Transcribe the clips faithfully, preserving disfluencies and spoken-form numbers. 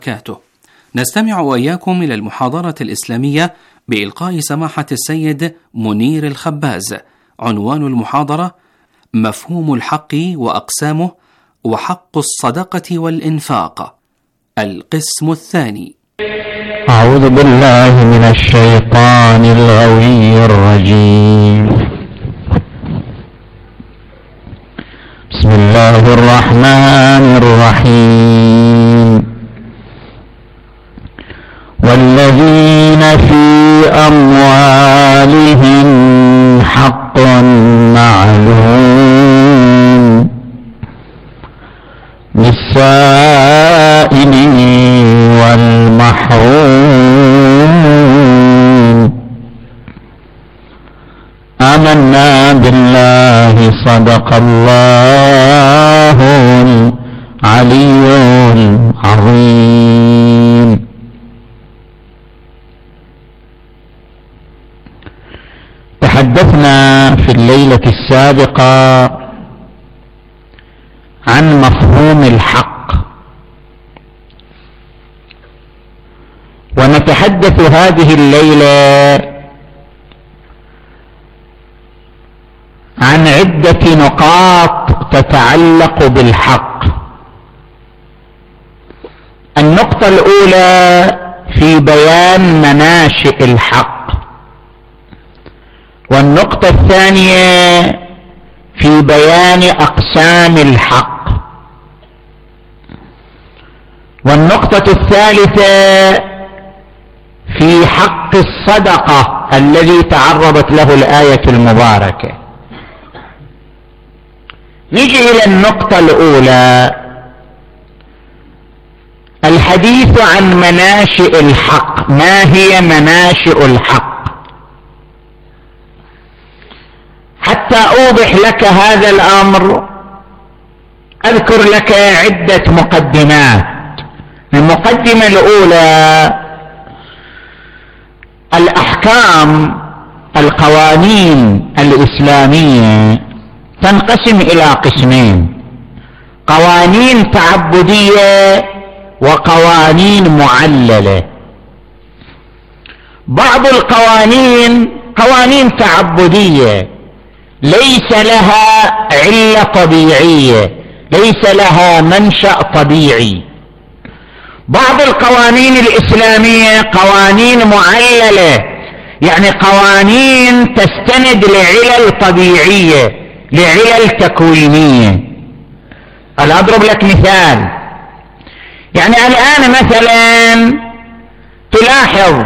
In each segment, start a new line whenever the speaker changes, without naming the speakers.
وبركاته. نستمع وإياكم إلى المحاضرة الإسلامية بإلقاء سماحة السيد منير الخباز. عنوان المحاضرة: مفهوم الحق وأقسامه وحق الصدقة والإنفاق. القسم الثاني.
أعوذ بالله من الشيطان الغوي الرجيم. بسم الله الرحمن الرحيم. والذين في أموالهم حق معلوم للسائل والمحروم. آمنا بالله صدق الله العلي العظيم. تحدثنا في الليلة السابقة عن مفهوم الحق، ونتحدث هذه الليلة عن عدة نقاط تتعلق بالحق. النقطة الأولى في بيان مناشئ الحق، والنقطة الثانية في بيان أقسام الحق، والنقطة الثالثة في حق الصدقة الذي تعرضت له الآية المباركة. نجي إلى النقطة الأولى، الحديث عن مناشئ الحق. ما هي مناشئ الحق؟ حتى أوضح لك هذا الأمر أذكر لك عدة مقدمات. المقدمة الأولى: الأحكام القوانين الإسلامية تنقسم إلى قسمين: قوانين تعبدية وقوانين معللة. بعض القوانين قوانين تعبدية ليس لها علة طبيعية، ليس لها منشأ طبيعي. بعض القوانين الإسلامية قوانين معللة، يعني قوانين تستند لعلل طبيعية، لعلل تكوينية. أنا أضرب لك مثال. يعني الآن مثلا تلاحظ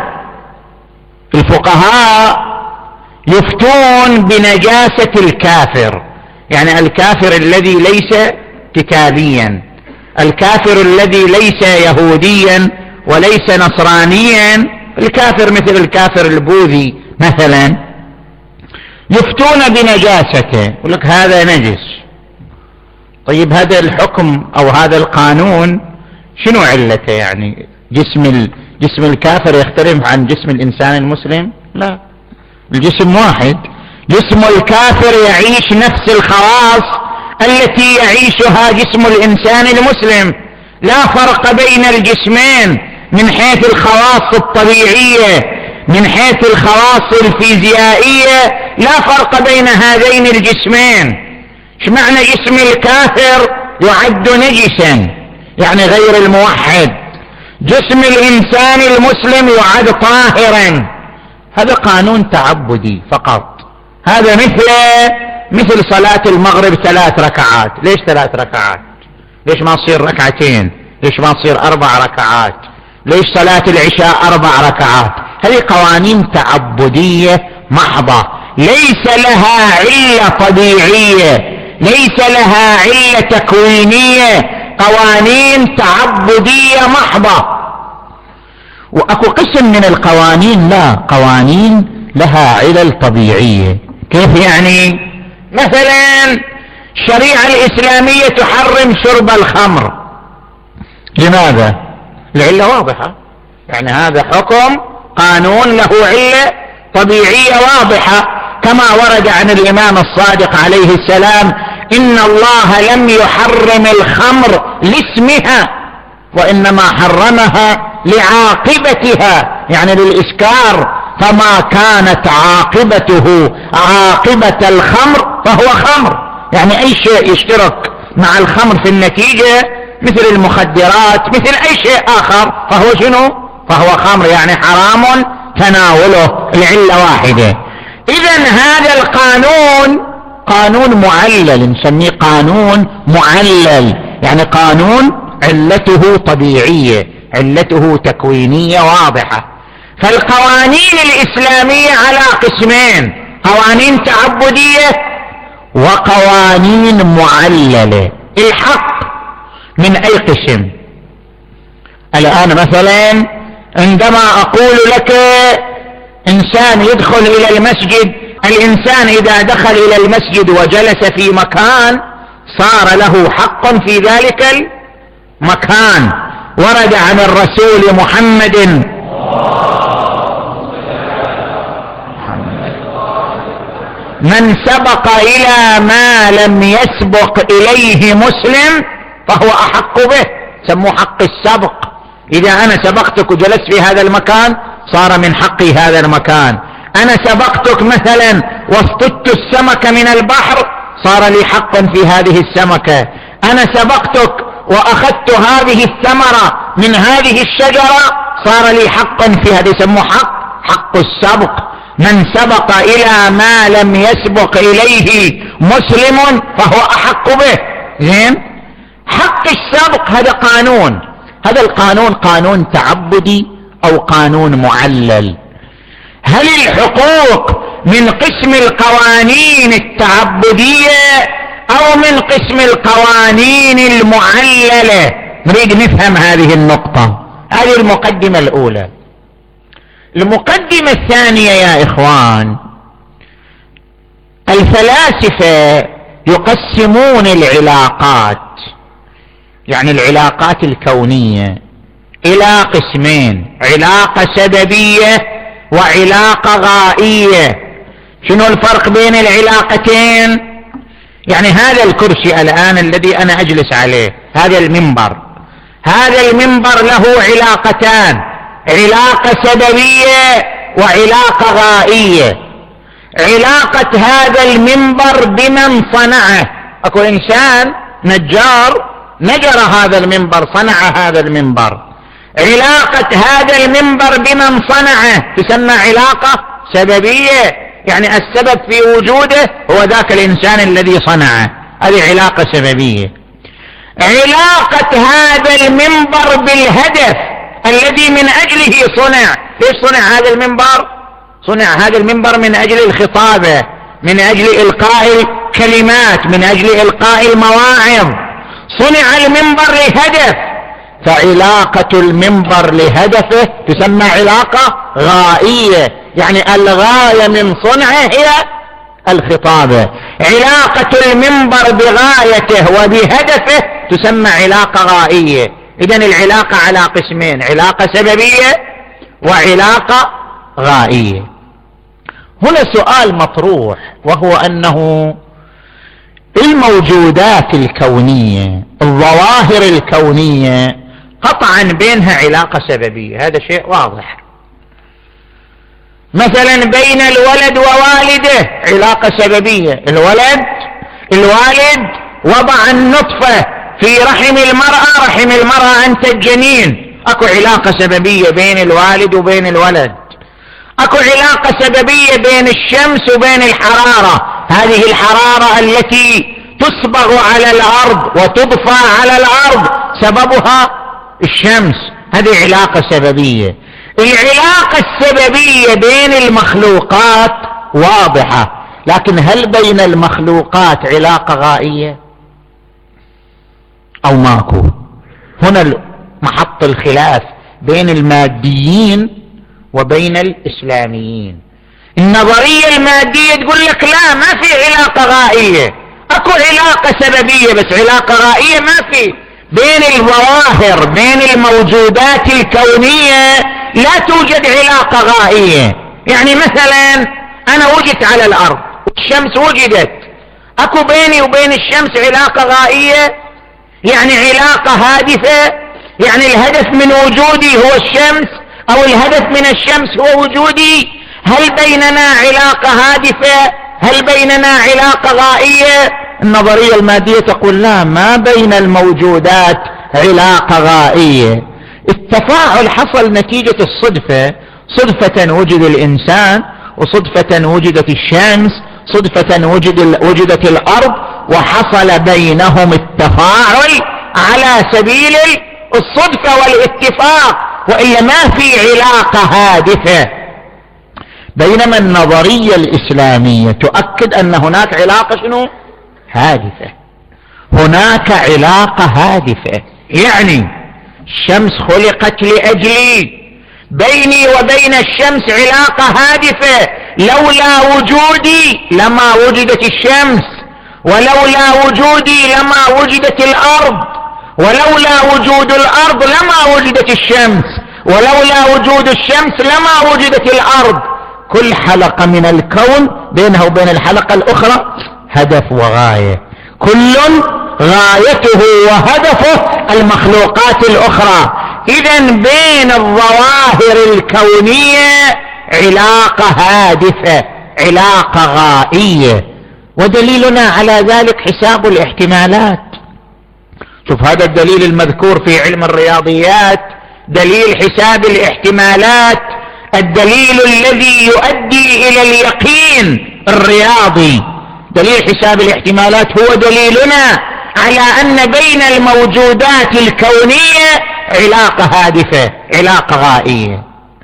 الفقهاء يفتون بنجاسة الكافر، يعني الكافر الذي ليس كتابيا، الكافر الذي ليس يهوديا وليس نصرانيا، الكافر مثل الكافر البوذي مثلا، يفتون بنجاسته، يقول لك هذا نجس. طيب هذا الحكم أو هذا القانون شنو علته؟ يعني جسم جسم الكافر يختلف عن جسم الإنسان المسلم؟ لا، الجسم واحد. جسم الكافر يعيش نفس الخواص التي يعيشها جسم الإنسان المسلم. لا فرق بين الجسمين من حيث الخواص الطبيعية، من حيث الخواص الفيزيائية، لا فرق بين هذين الجسمين. ايش معنى جسم الكافر يعد نجسا؟ يعني غير الموحد. جسم الإنسان المسلم يعد طاهرا. هذا قانون تعبدي فقط. هذا مثل مثل صلاة المغرب ثلاث ركعات. ليش ثلاث ركعات؟ ليش ما تصير ركعتين؟ ليش ما تصير أربع ركعات؟ ليش صلاة العشاء أربع ركعات؟ هذه قوانين تعبدية محضة، ليس لها علة طبيعية، ليس لها علة تكوينية، قوانين تعبدية محضة. وأكو قسم من القوانين لا، قوانين لها علل طبيعية. كيف يعني؟ مثلا الشريعة الإسلامية تحرم شرب الخمر. لماذا؟ العلة واضحة، يعني هذا حكم قانون له علة طبيعية واضحة، كما ورد عن الإمام الصادق عليه السلام: إن الله لم يحرم الخمر لاسمها، وإنما حرمها لعاقبتها يعني للإسكار، فما كانت عاقبته عاقبة الخمر فهو خمر. يعني أي شيء يشترك مع الخمر في النتيجة مثل المخدرات مثل أي شيء آخر فهو شنو؟ فهو خمر، يعني حرام تناوله، العلة واحدة. إذن هذا القانون قانون معلل، نسميه قانون معلل، يعني قانون علته طبيعية، علته تكوينية واضحة. فالقوانين الإسلامية على قسمين: قوانين تعبدية وقوانين معللة. الحق من أي قسم؟ الآن مثلا عندما أقول لك إنسان يدخل إلى المسجد، الإنسان إذا دخل إلى المسجد وجلس في مكان صار له حق في ذلك المكان. ورد عن الرسول محمد من سبق إلى ما لم يسبق إليه مسلم فهو أحق به، سموه حق السبق. إذا أنا سبقتك وجلست في هذا المكان صار من حقي هذا المكان. أنا سبقتك مثلا واصطدت السمكة من البحر صار لي حق في هذه السمكة. أنا سبقتك وأخذت هذه الثمرة من هذه الشجرة صار لي حق في هذا، يسموه حق حق السبق. من سبق إلى ما لم يسبق إليه مسلم فهو أحق به. زين، حق السبق هذا قانون، هذا القانون قانون تعبدي أو قانون معلل. هل الحقوق من قسم القوانين التعبدية أو من قسم القوانين المعللة؟ نريد نفهم هذه النقطة. هذه المقدمة الأولى. المقدمة الثانية يا إخوان، الفلاسفة يقسمون العلاقات، يعني العلاقات الكونية، إلى قسمين: علاقة سببية وعلاقة غائية. شنو الفرق بين العلاقتين؟ يعني هذا الكرسي الآن الذي أنا أجلس عليه، هذا المنبر، هذا المنبر له علاقتان: علاقة سببية وعلاقة غائية. علاقة هذا المنبر بمن صنعه، أكو إنسان نجار نجر هذا المنبر، صنع هذا المنبر. علاقة هذا المنبر بمن صنعه تسمى علاقة سببية، يعني السبب في وجوده هو ذاك الإنسان الذي صنعه، هذه علاقة سببية. علاقة هذا المنبر بالهدف الذي من أجله صنع. ليش صنع هذا المنبر؟ صنع هذا المنبر من أجل الخطابة، من أجل إلقاء الكلمات، من أجل إلقاء المواعظ. صنع المنبر لهدف، فعلاقة المنبر لهدفه تسمى علاقة غائية، يعني الغاية من صنعه هي الخطابة. علاقة المنبر بغايته وبهدفه تسمى علاقة غائية. إذن العلاقة على قسمين: علاقة سببية وعلاقة غائية. هنا سؤال مطروح، وهو أنه الموجودات الكونية، الظواهر الكونية قطعا بينها علاقة سببية، هذا شيء واضح. مثلا بين الولد ووالده علاقة سببية، الولد الوالد وضع النطفة في رحم المرأة، رحم المرأة أنتج جنين، أكو علاقة سببية بين الوالد وبين الولد. أكو علاقة سببية بين الشمس وبين الحرارة، هذه الحرارة التي تصبغ على الأرض وتضفى على الأرض سببها الشمس، هذه علاقة سببية. العلاقة السببية بين المخلوقات واضحة، لكن هل بين المخلوقات علاقة غائية أو ماكو؟ هنا محط الخلاف بين الماديين وبين الإسلاميين. النظرية المادية تقول لك لا، ما في علاقة غائية، أكو علاقة سببية بس علاقة غائية ما في. بين الظواهر، بين الموجودات الكونية لا توجد علاقة غائية. يعني مثلا أنا وجدت على الأرض والشمس وجدت، أكو بيني وبين الشمس علاقة غائية؟ يعني علاقة هادفة؟ يعني الهدف من وجودي هو الشمس أو الهدف من الشمس هو وجودي؟ هل بيننا علاقة هادفة؟ هل بيننا علاقة غائية؟ النظرية المادية تقول لا، ما بين الموجودات علاقة غائية. التفاعل حصل نتيجة الصدفة، صدفة وجد الإنسان، وصدفة وجدت الشمس، صدفة وجد وجدت الأرض، وحصل بينهم التفاعل على سبيل الصدفة والاتفاق، وإلا ما في علاقة هادفة. بينما النظرية الإسلامية تؤكد أن هناك علاقة شنو؟ هادفة. هناك علاقة هادفة، يعني الشمس خلقت لأجلي، بيني وبين الشمس علاقة هادفة، لولا وجودي لما وجدت الشمس، ولولا وجودي لما وجدت الأرض، ولولا وجود الأرض لما وجدت الشمس، ولولا وجود الشمس لما وجدت الأرض. كل حلقة من الكون بينها وبين الحلقة الأخرى هدف وغاية، كل غايته وهدفه المخلوقات الأخرى. إذن بين الظواهر الكونية علاقة هادفة، علاقة غائية، ودليلنا على ذلك حساب الاحتمالات. شوف هذا الدليل المذكور في علم الرياضيات، دليل حساب الاحتمالات، الدليل الذي يؤدي إلى اليقين الرياضي. دليل حساب الاحتمالات هو دليلنا على أن بين الموجودات الكونية علاقة هادفة، علاقة غائية.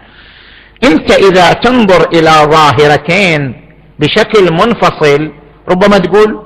انت إذا تنظر إلى ظاهرتين بشكل منفصل ربما تقول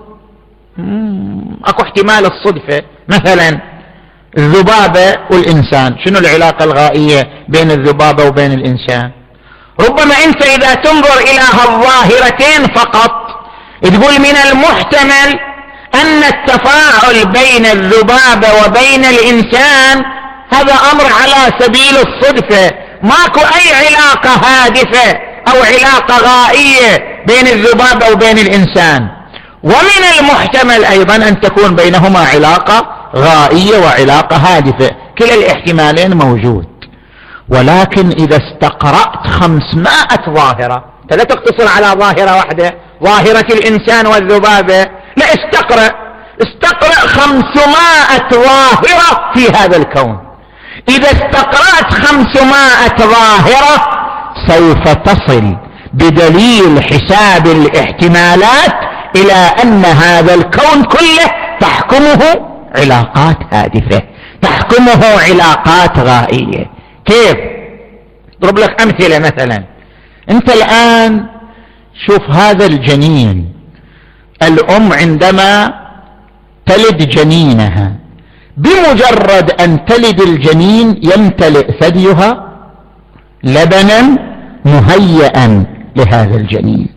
اكو احتمال الصدفة، مثلا الذبابة والإنسان، شنو العلاقة الغائية بين الذبابة وبين الإنسان؟ ربما انت إذا تنظر إلى هالظاهرتين فقط تقول من المحتمل أن التفاعل بين الذبابة وبين الإنسان هذا أمر على سبيل الصدفة، ماكو أي علاقة هادفة أو علاقة غائية بين الذبابة وبين الإنسان. ومن المحتمل أيضا أن تكون بينهما علاقة غائية وعلاقة هادفة، كلا الاحتمالين موجود. ولكن إذا استقرأت خمسمائة ظاهرة، لا تقتصر على ظاهرة واحدة، ظاهرة الإنسان والذبابة، لا، استقرأ استقرأ خمسمائة ظاهرة في هذا الكون. إذا استقرأت خمسمائة ظاهرة سوف تصل بدليل حساب الاحتمالات إلى أن هذا الكون كله تحكمه علاقات هادفة، تحكمه علاقات غائية. كيف؟ اضرب لك أمثلة. مثلا أنت الآن شوف هذا الجنين، الأم عندما تلد جنينها بمجرد أن تلد الجنين يمتلئ ثديها لبنا مهيئا لهذا الجنين.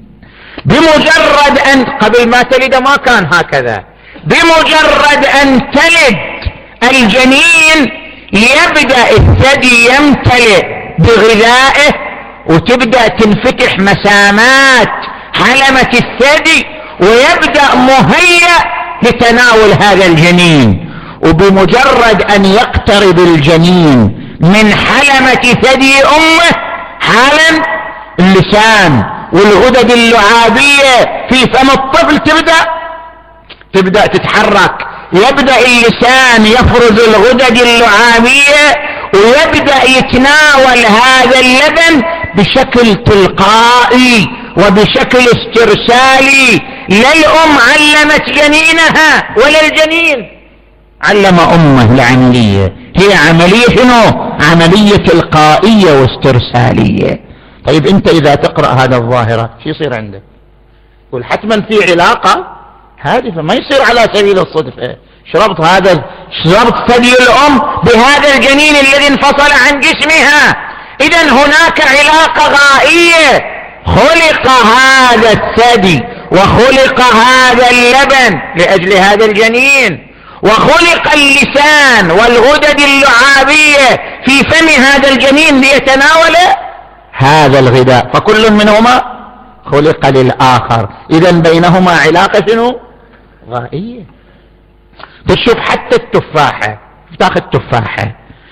بمجرد أن قبل ما تلد ما كان هكذا، بمجرد أن تلد الجنين يبدأ الثدي يمتلئ بغذائه، وتبدأ تنفتح مسامات حلمة الثدي، ويبدأ مهيأ لتناول هذا الجنين. وبمجرد أن يقترب الجنين من حلمة ثدي أمه حالا اللسان والغدد اللعابية في فم الطفل تبدأ تبدأ تتحرك، يبدأ اللسان يفرز الغدد اللعابية ويبدأ يتناول هذا اللبن بشكل تلقائي وبشكل استرسالي. لا الأم علمت جنينها ولا الجنين علم أمه العملية، هي عملية شنو؟ عملية تلقائية واسترسالية. طيب أنت إذا تقرأ هذا الظاهرة شو يصير عندك؟ يقول حتما في علاقة هادفة، ما يصير على سبيل الصدفة. شربت هذا شربت ثدي الأم بهذا الجنين الذي انفصل عن جسمها، إذن هناك علاقة غائية. خلق هذا الثدي وخلق هذا اللبن لأجل هذا الجنين، وخلق اللسان والغدد اللعابية في فم هذا الجنين ليتناول هذا الغذاء، فكل منهما خلق للآخر. إذن بينهما علاقة شنو؟ غائية. تشوف حتى التفاحة، تاخذ تفاحة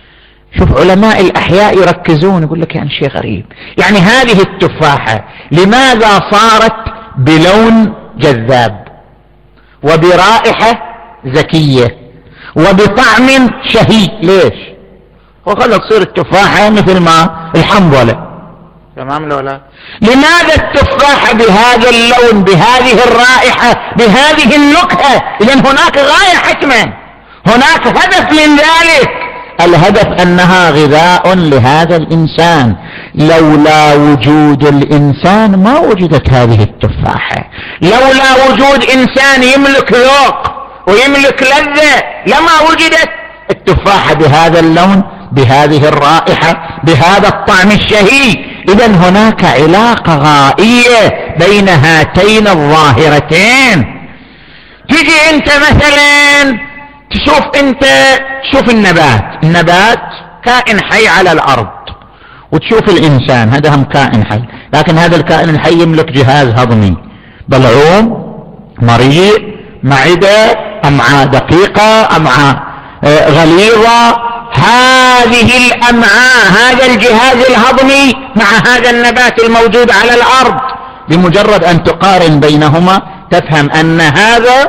شوف علماء الأحياء يركزون، يقول لك يعني شيء غريب، يعني هذه التفاحة لماذا صارت بلون جذاب وبرائحة زكية وبطعم شهي؟ ليش؟ وخلق تصير التفاحة مثل ما الحنظلة، تمام لو لا؟ لماذا التفاحة بهذا اللون، بهذه الرائحة، بهذه النكهة؟ إذن هناك غاية حتما، هناك هدف من ذلك. الهدف أنها غذاء لهذا الإنسان، لولا وجود الإنسان ما وجدت هذه التفاحة، لولا وجود إنسان يملك ذوق ويملك لذة لما وجدت التفاحة بهذا اللون، بهذه الرائحة، بهذا الطعم الشهي. إذن هناك علاقة غائية بين هاتين الظاهرتين. تجي أنت مثلا تشوف أنت تشوف النبات، النبات كائن حي على الأرض، وتشوف الإنسان هذا هم كائن حي، لكن هذا الكائن الحي يملك جهاز هضمي، بلعوم، مريء، معدة، أمعاء دقيقة، أمعاء غليظة. هذه الأمعاء، هذا الجهاز الهضمي مع هذا النبات الموجود على الأرض، بمجرد أن تقارن بينهما تفهم أن هذا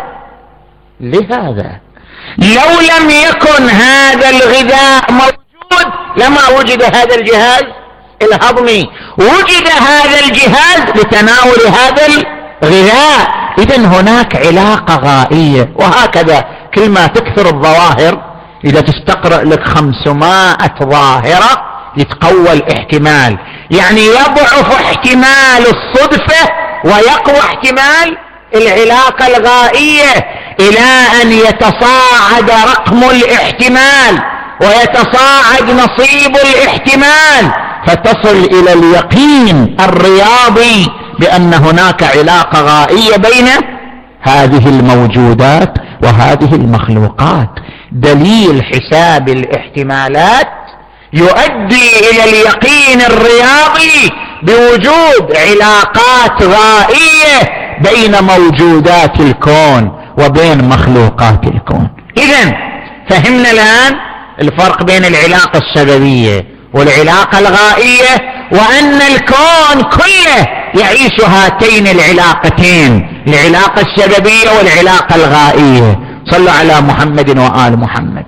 لهذا. لو لم يكن هذا الغذاء موجود لما وجد هذا الجهاز الهضمي، وجد هذا الجهاز لتناول هذا الغذاء. إذن هناك علاقة غائية. وهكذا كل ما تكثر الظواهر، إذا تستقرأ لك خمسمائة ظاهرة يتقوى الاحتمال، يعني يضعف احتمال الصدفة ويقوى احتمال العلاقة الغائية، إلى أن يتصاعد رقم الاحتمال ويتصاعد نصيب الاحتمال، فتصل إلى اليقين الرياضي بأن هناك علاقة غائية بين هذه الموجودات وهذه المخلوقات. دليل حساب الاحتمالات يؤدي إلى اليقين الرياضي بوجود علاقات غائية بين موجودات الكون وبين مخلوقات الكون. إذن فهمنا الآن الفرق بين العلاقة السببية والعلاقة الغائية، وأن الكون كله يعيش هاتين العلاقتين، العلاقة السببية والعلاقة الغائية. صلوا على محمد وآل محمد.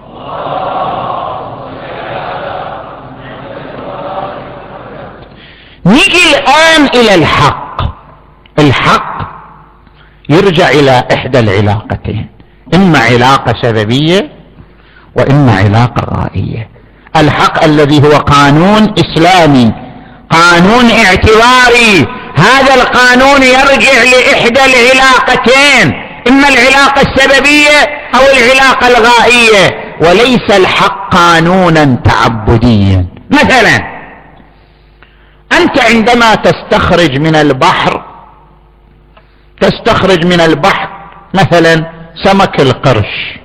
نيجي الآن إلى الحق. الحق يرجع إلى إحدى العلاقتين، إما علاقة سببية وإما علاقة غائية. الحق الذي هو قانون إسلامي، قانون اعتباري، هذا القانون يرجع لإحدى العلاقتين، إما العلاقة السببية أو العلاقة الغائية، وليس الحق قانونا تعبديا. مثلا أنت عندما تستخرج من البحر، تستخرج من البحر مثلا سمك القرش،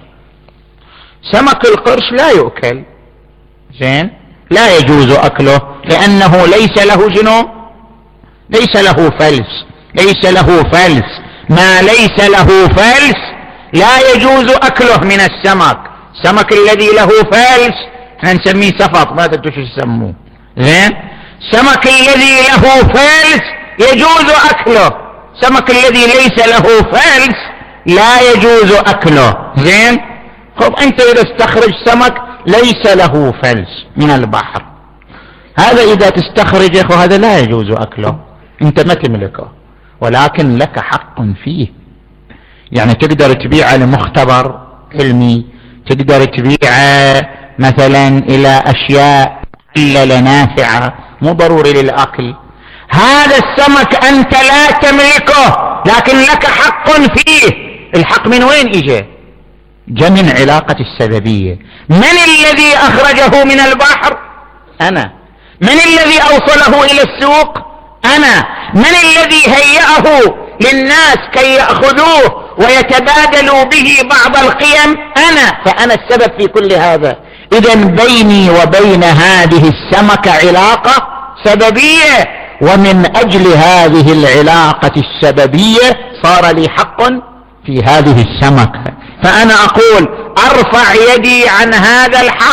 سمك القرش لا يؤكل، زين، لا يجوز أكله لأنه ليس له جنو، ليس له فلس، ليس له فلس. ما ليس له فلس لا يجوز أكله من السمك. السمك الذي له فلس احنا نسميه سفط، ما تدري شو يسموه، زين. السمك الذي له فلس يجوز أكله، السمك الذي ليس له فلس لا يجوز أكله، زين. خب أنت إذا استخرج سمك ليس له فلس من البحر، هذا إذا تستخرج أخو هذا لا يجوز أكله، أنت ما تملكه، ولكن لك حق فيه. يعني تقدر تبيعه لمختبر علمي، تقدر تبيعه مثلا إلى أشياء محللة نافعة، مو ضروري للأكل. هذا السمك أنت لا تملكه لكن لك حق فيه. الحق من وين إجا؟ جاء من علاقة السببية. من الذي أخرجه من البحر؟ أنا. من الذي أوصله إلى السوق؟ أنا. من الذي هيأه للناس كي يأخذوه ويتبادلوا به بعض القيم؟ أنا. فأنا السبب في كل هذا. إذن بيني وبين هذه السمكة علاقة سببية، ومن أجل هذه العلاقة السببية صار لي حق في هذه السمكة. فأنا أقول أرفع يدي عن هذا الحق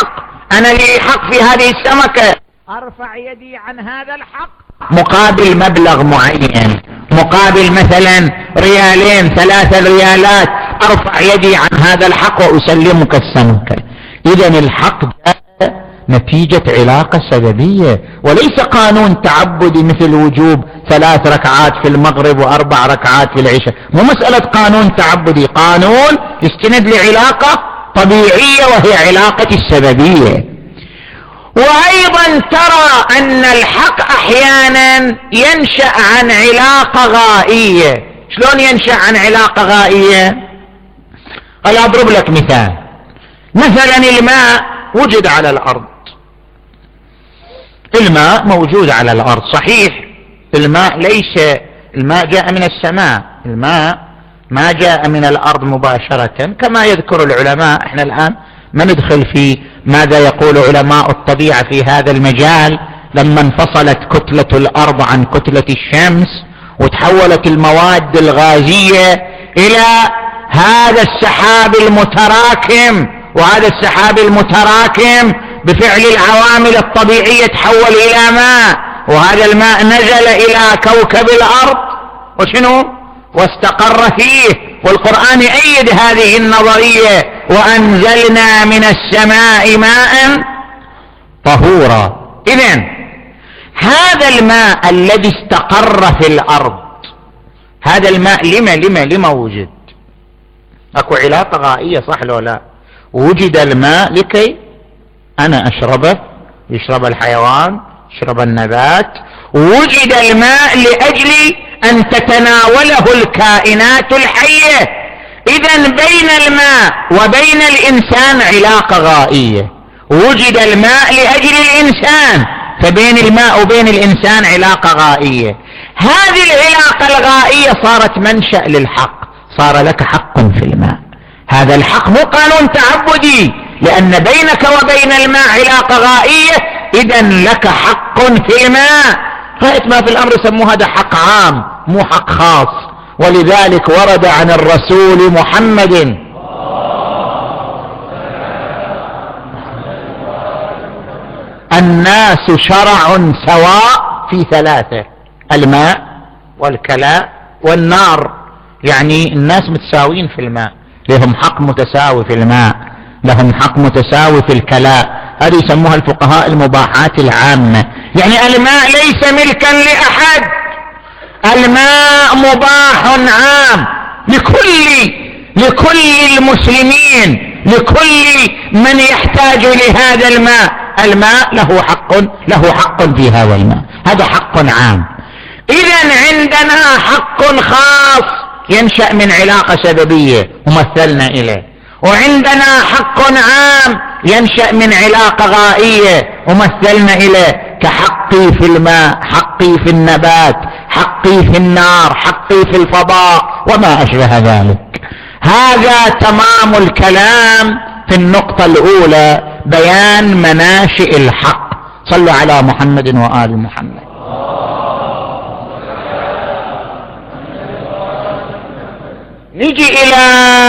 أنا لي حق في هذه السمكة، أرفع يدي عن هذا الحق مقابل مبلغ معين، مقابل مثلا ريالين ثلاثة ريالات، أرفع يدي عن هذا الحق وأسلمك السمكة. إذن الحق جاء نتيجة علاقة سببية وليس قانون تعبدي مثل وجوب ثلاث ركعات في المغرب وأربع ركعات في العشاء. مو مسألة قانون تعبدي، قانون يستند لعلاقة طبيعية وهي علاقة السببية. وأيضا ترى أن الحق أحيانا ينشأ عن علاقة غائية. شلون ينشأ عن علاقة غائية؟ أنا أضرب لك مثال. مثلا الماء وجد على الأرض، الماء موجود على الأرض صحيح، الماء ليس الماء جاء من السماء، الماء ما جاء من الأرض مباشرة كما يذكر العلماء. احنا الآن ما ندخل في ماذا يقول علماء الطبيعة في هذا المجال. لما انفصلت كتلة الأرض عن كتلة الشمس وتحولت المواد الغازية إلى هذا السحاب المتراكم، وهذا السحاب المتراكم بفعل العوامل الطبيعية تحول إلى ماء، وهذا الماء نزل إلى كوكب الأرض وشنو واستقر فيه. والقرآن يؤيد هذه النظرية: وأنزلنا من السماء ماء طهورا. إذن هذا الماء الذي استقر في الأرض، هذا الماء لما لما لما وجد؟ أكو علاقة غائية صح لو لا؟ وجد الماء لكي أنا أشربه، يشرب الحيوان، يشرب النبات. وجد الماء لأجل أن تتناوله الكائنات الحية. إذن بين الماء وبين الإنسان علاقة غائية. وجد الماء لأجل الإنسان، فبين الماء وبين الإنسان علاقة غائية. هذه العلاقة الغائية صارت منشأ للحق، صار لك حق في الماء. هذا الحق مو قانون تعبدي، لأن بينك وبين الماء علاقة غائية، إذن لك حق في الماء. غاية ما في الأمر يسموه هذا حق عام مو حق خاص. ولذلك ورد عن الرسول محمد الناس شرع سواء في ثلاثة: الماء والكلاء والنار. يعني الناس متساوين في الماء، لهم حق متساوي في الماء، لهم حق متساوي في الكلاء. هذه يسموها الفقهاء المباحات العامة. يعني الماء ليس ملكا لأحد، الماء مباح عام لكل لكل المسلمين، لكل من يحتاج لهذا الماء. الماء له حق له حق في هذا الماء، هذا حق عام. إذن عندنا حق خاص ينشأ من علاقة سببية ومثلنا إليه، وعندنا حق عام ينشأ من علاقة غائية ومثلنا إليه، كحقي في الماء، حقي في النبات، حقي في النار، حقي في الفضاء وما أشبه ذلك. هذا تمام الكلام في النقطة الأولى، بيان مناشئ الحق. صلوا على محمد وآل محمد. نجي إلى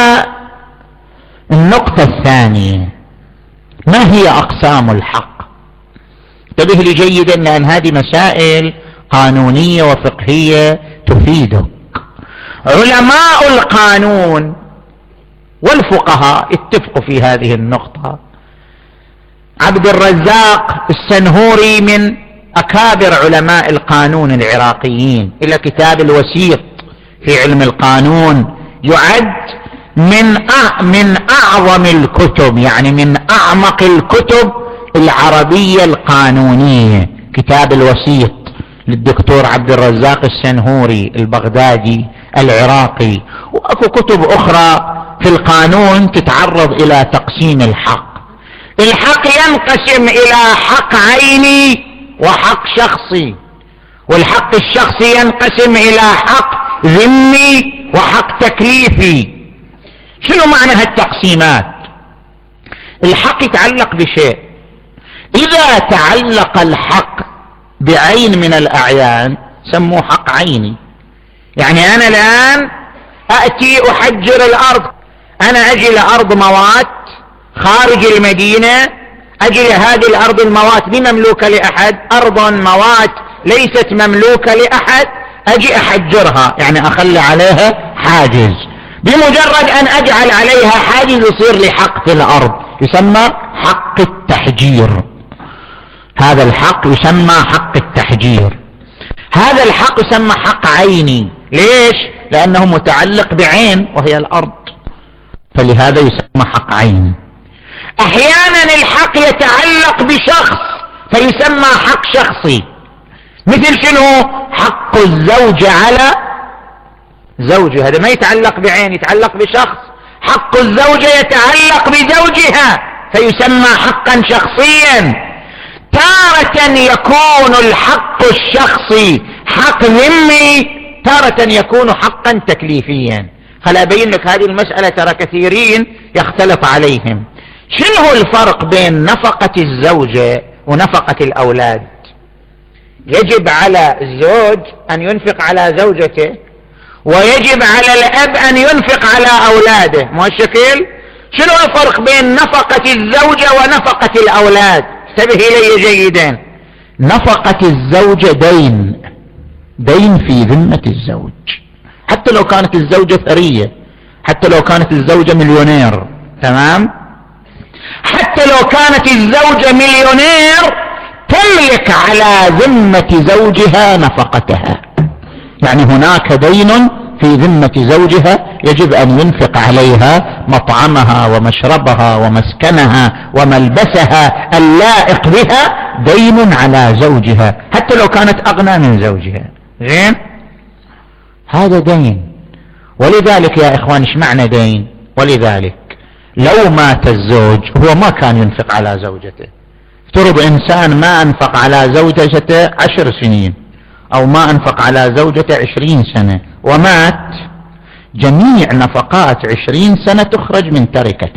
النقطة الثانية: ما هي أقسام الحق؟ انتبه لي جيدا، لأن هذه مسائل قانونية وفقهية تفيدك. علماء القانون والفقهاء اتفقوا في هذه النقطة. عبد الرزاق السنهوري من أكابر علماء القانون العراقيين، إلى كتاب الوسيط في علم القانون، يعد من من أعظم الكتب، يعني من أعمق الكتب العربية القانونية. كتاب الوسيط للدكتور عبد الرزاق السنهوري البغدادي العراقي. وأكو كتب أخرى في القانون تتعرض إلى تقسيم الحق. الحق ينقسم إلى حق عيني وحق شخصي، والحق الشخصي ينقسم إلى حق ذمي وحق تكليفي. شنو معنى هالتقسيمات؟ الحق يتعلق بشيء، إذا تعلق الحق بعين من الأعيان سموه حق عيني. يعني أنا الآن أأتي أحجر الأرض، أنا أجي لأرض موات خارج المدينة، أجل هذه الأرض الموات بمملوكة لأحد، أرض موات ليست مملوكة لأحد، أجي أحجرها يعني أخلي عليها حاجز. بمجرد أن أجعل عليها حاجز يصير لي حق في الأرض، يسمى حق التحجير. هذا الحق يسمى حق التحجير. هذا الحق يسمى حق عيني. ليش؟ لأنه متعلق بعين وهي الأرض، فلهذا يسمى حق عين. أحيانا الحق يتعلق بشخص فيسمى حق شخصي، مثل شنو؟ حق الزوج على زوجها، هذا ما يتعلق بعين، يتعلق بشخص. حق الزوجة يتعلق بزوجها فيسمى حقا شخصيا. تارة يكون الحق الشخصي حق ذمي، تارة يكون حقا تكليفيا. خل أبين لك هذه المسألة، ترى كثيرين يختلف عليهم. شنو الفرق بين نفقة الزوجة ونفقة الأولاد؟ يجب على الزوج أن ينفق على زوجته، ويجب على الأب أن ينفق على أولاده، مو الشكل؟ شنو الفرق بين نفقة الزوجة ونفقة الأولاد؟ انتبه إلي جيدا. نفقة الزوجة دين، دين في ذمة الزوج، حتى لو كانت الزوجة ثرية، حتى لو كانت الزوجة مليونير، تمام؟ حتى لو كانت الزوجة مليونير تملك على ذمة زوجها نفقتها. يعني هناك دين في ذمة زوجها يجب أن ينفق عليها مطعمها ومشربها ومسكنها وملبسها اللائق بها، دين على زوجها حتى لو كانت أغنى من زوجها. زين؟ هذا دين. ولذلك يا إخوان ايش معنى دين؟ ولذلك لو مات الزوج هو ما كان ينفق على زوجته. افترض إنسان ما أنفق على زوجته عشر سنين أو ما أنفق على زوجته عشرين سنة ومات، جميع نفقات عشرين سنة تخرج من تركته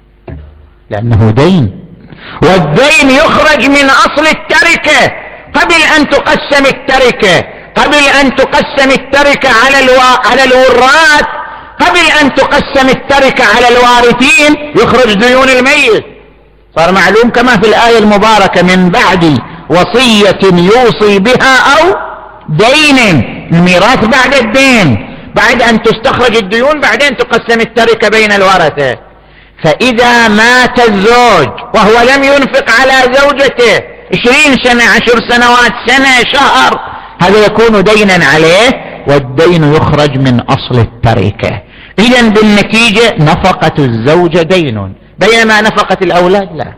لأنه دين، والدين يخرج من أصل التركة قبل أن تقسم التركة، قبل أن تقسم التركة على الوا... على الوراث، قبل أن تقسم التركة على الوارثين يخرج ديون الميت. صار معلوم كما في الآية المباركة: من بعد وصية يوصي بها أو دين. الميراث بعد الدين، بعد أن تستخرج الديون بعدين تقسم التركة بين الورثة. فإذا مات الزوج وهو لم ينفق على زوجته عشرين سنة، عشر سنوات، سنة، شهر، هذا يكون دينا عليه، والدين يخرج من أصل التركة. إذن بالنتيجة نفقة الزوجة دين، بينما نفقة الأولاد لا.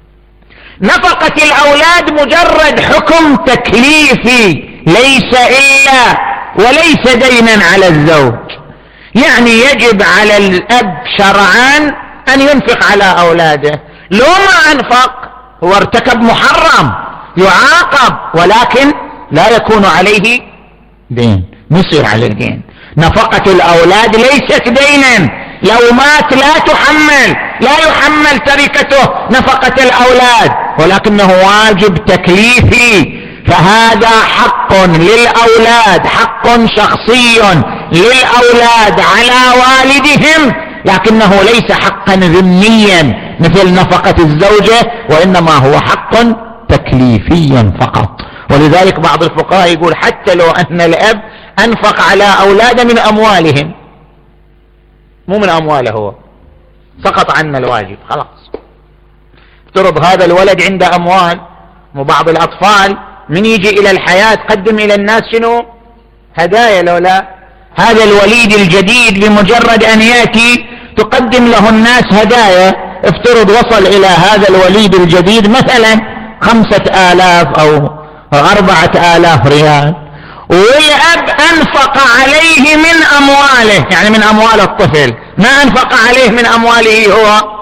نفقة الأولاد مجرد حكم تكليفي ليس إلا وليس دينا على الزوج. يعني يجب على الأب شرعا أن ينفق على أولاده، لو ما أنفق هو ارتكب محرم يعاقب، ولكن لا يكون عليه دين، يصير عليه دين. نفقة الأولاد ليست دينا، لو مات لا تحمل، لا يحمل تركته نفقة الأولاد، ولكنه واجب تكليفي. فهذا حق للأولاد، حق شخصي للأولاد على والدهم، لكنه ليس حقا ذميا مثل نفقة الزوجة، وإنما هو حق تكليفيا فقط. ولذلك بعض الفقهاء يقول حتى لو أن الأب أنفق على أولاده من أموالهم، مو من أمواله هو، سقط عنا الواجب خلاص. افترض هذا الولد عنده أموال، وبعض الأطفال من يجي إلى الحياة تقدم إلى الناس شنو؟ هدايا. لولا هذا الوليد الجديد بمجرد أن يأتي تقدم له الناس هدايا. افترض وصل إلى هذا الوليد الجديد مثلا خمسة آلاف أو أربعة آلاف ريال، والأب أنفق عليه من أمواله، يعني من أموال الطفل، ما أنفق عليه من أمواله هو.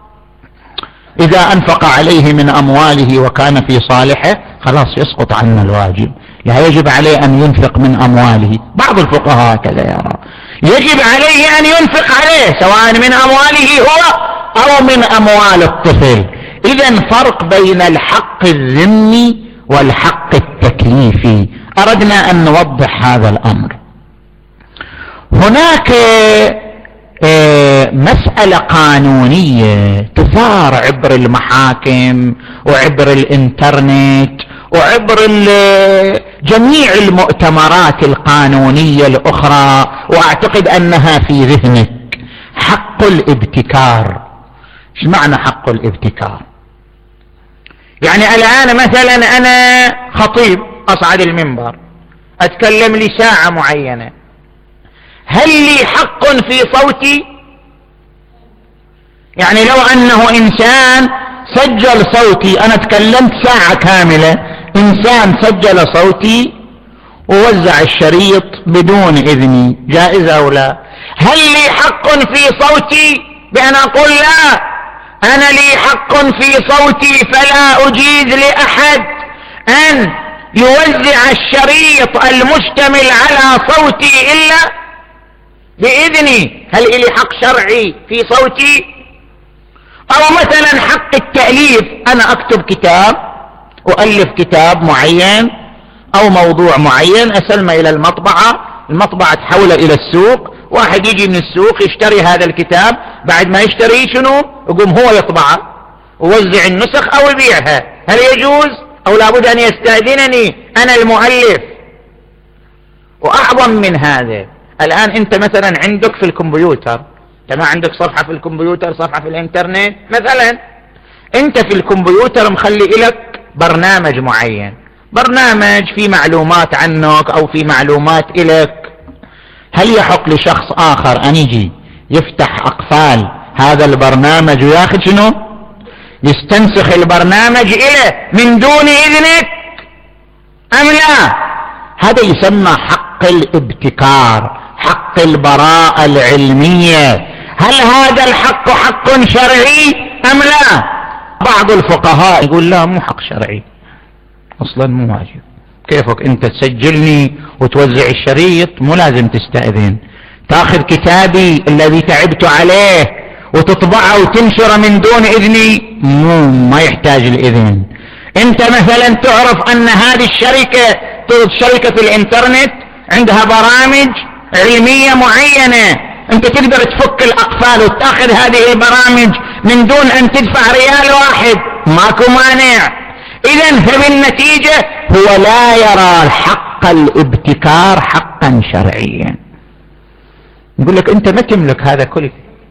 إذا أنفق عليه من أمواله وكان في صالحه خلاص يسقط عنا الواجب، لا يجب عليه أن ينفق من أمواله. بعض الفقهاء كذا يرى يجب عليه أن ينفق عليه سواء من أمواله هو أو من أموال الطفل. إذن فرق بين الحق الذمي والحق التكليفي، أردنا أن نوضح هذا الأمر. هناك مسألة قانونية تثار عبر المحاكم وعبر الانترنت وعبر جميع المؤتمرات القانونية الأخرى، وأعتقد أنها في ذهنك، حق الابتكار. ايش معنى حق الابتكار؟ يعني الآن مثلا أنا خطيب أصعد المنبر أتكلم لي ساعة معينة، هل لي حق في صوتي؟ يعني لو أنه إنسان سجل صوتي، أنا تكلمت ساعة كاملة، إنسان سجل صوتي ووزع الشريط بدون إذني، جائز أو لا؟ هل لي حق في صوتي بأن أقول لا، أنا لي حق في صوتي فلا أجيز لأحد أن يوزع الشريط المشتمل على صوتي إلا بإذني؟ هل لي حق شرعي في صوتي؟ أو مثلا حق التأليف، أنا أكتب كتاب وألف كتاب معين أو موضوع معين، أسلمه إلى المطبعة، المطبعة تحوله إلى السوق، واحد يجي من السوق يشتري هذا الكتاب، بعد ما يشتري شنو يقوم هو يطبعه ووزع النسخ أو يبيعها، هل يجوز أو لابد أن يستأذنني أنا المؤلف؟ وأعظم من هذا، الآن أنت مثلا عندك في الكمبيوتر، أنت ما عندك صفحة في الكمبيوتر، صفحة في الإنترنت مثلا، أنت في الكمبيوتر مخلي لك برنامج معين، برنامج فيه معلومات عنك أو فيه معلومات إلك، هل يحق لشخص آخر أن يجي يفتح أقفال هذا البرنامج وياخذ شنو؟ يستنسخ البرنامج إليه من دون إذنك أم لا؟ هذا يسمى حق الابتكار، حق البراءة العلمية. هل هذا الحق حق شرعي أم لا؟ بعض الفقهاء يقول لا، مو حق شرعي أصلا، مو واجب. كيفك أنت تسجلني وتوزع الشريط، مو لازم تستأذن، تأخذ كتابي الذي تعبت عليه وتطبعه وتنشره من دون إذني، مو ما يحتاج الإذن. أنت مثلا تعرف أن هذه الشركة شركة في الإنترنت عندها برامج علمية معينة، أنت تقدر تفك الأقفال وتأخذ هذه البرامج من دون أن تدفع ريال واحد، ماكو مانع. إذن فبالنتيجة هو لا يرى حق الابتكار حقا شرعيا. يقول لك أنت ما تملك هذا كله،